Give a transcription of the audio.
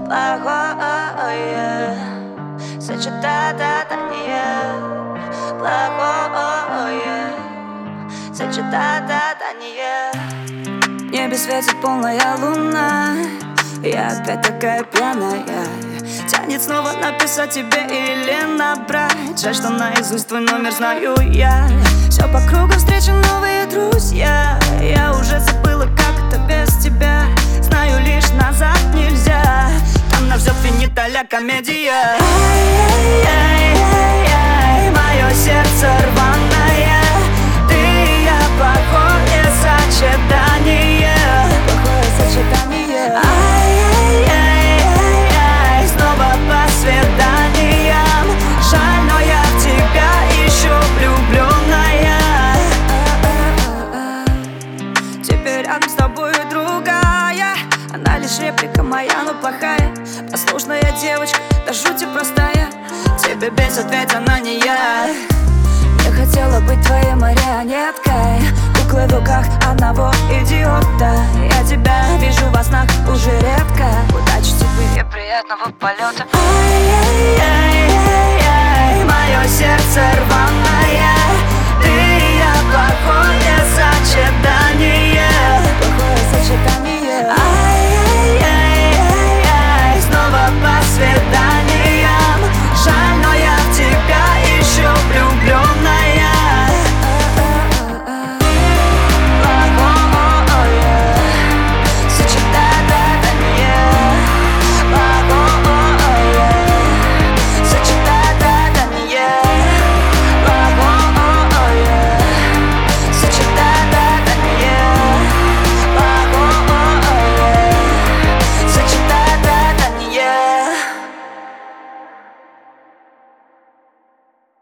плохое сочетание, плохое сочетание. В небе светит полная луна, я опять такая пьяная. Тянет снова написать тебе или набрать. Жаль, что наизусть твой номер знаю я. Все по кругу, встречу новые друзья. Я уже забыла, как это без тебя. Знаю, лишь назад нельзя. Там на все финита ля комедия. Ай-яй-яй-яй, мое сердце рваное. Ты и я, плохое сочетание. Плохое сочетание. Ай-яй-яй-яй, снова по свиданиям. Жаль, но я в тебя еще влюбленная. Теперь рядом с тобой другая. Она лишь реплика моя, но плохая. Послушная девочка, до жути простая. Тебе бесит, ведь она не я. Я хотела быть твоей марионеткой, куклой в руках одного идиота. Я тебя вижу во снах уже редко. Удачи тебе и приятного полета. Ай-яй-яй-яй, мое сердце рваное.